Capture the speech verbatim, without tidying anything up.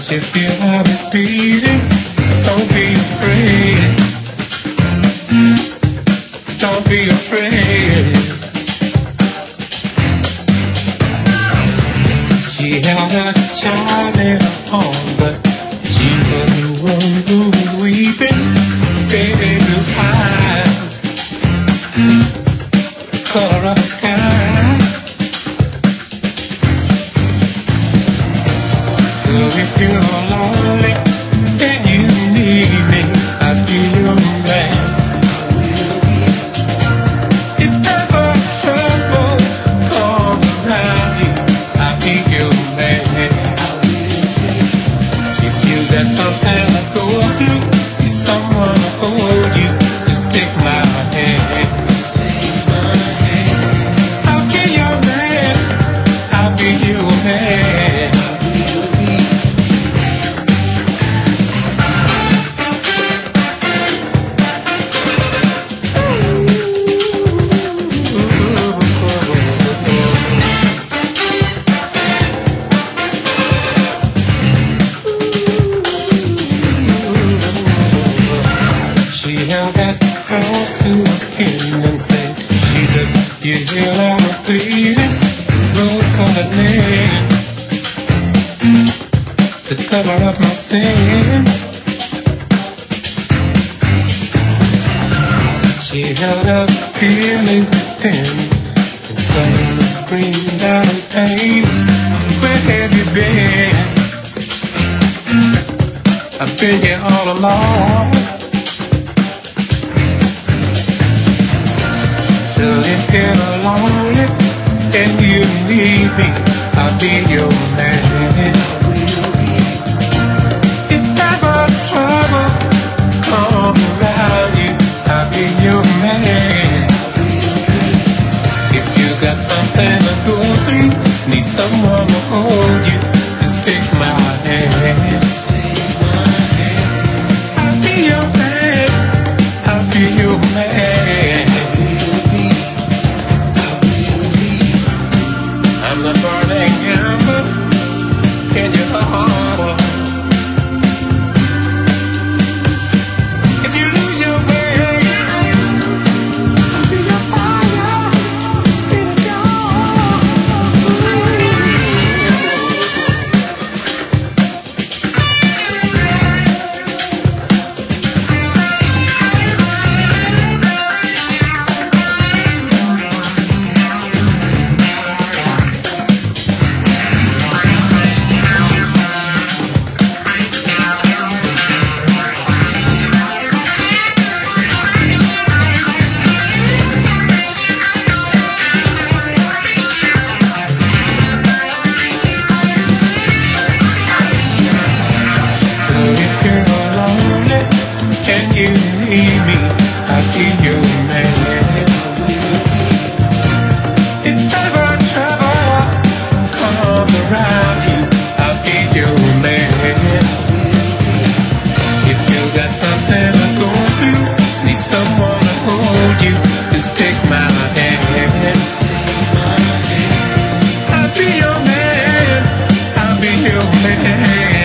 you feel how it's beating? Don't be afraid. Don't be afraid. She held her child in her arms, but she was the one who was weeping. Baby blue eyes, color of the sky. So if you're lonely and you need me, I'll be your man. If ever trouble comes around you, I'll be your man. If you got something to go through, need someone to hold you, just take my hand. I'll be your man. I'll be your man. She held that cross to her skin and said, Jesus, you heal how I'm bleeding, rose-colored name to cover up my sins. She held up feelings within and suddenly screamed out in pain. Where have you been? I've been here all along. So if you're lonely and you need me, I'll be your man. If ever trouble comes around you, I'll be your man. If you got something to go through, need someone to hold you, just take my hand. I'll be your man. I'll be your man. I'm the burning ember in your heart. If you lose your way, I'll be your fire in the dark. If you're lonely and you need me, I'll be your man. If ever trouble comes around you, I'll be your man. If you got something to go through, need someone to hold you, just take my hand. I'll be your man. I'll be your man.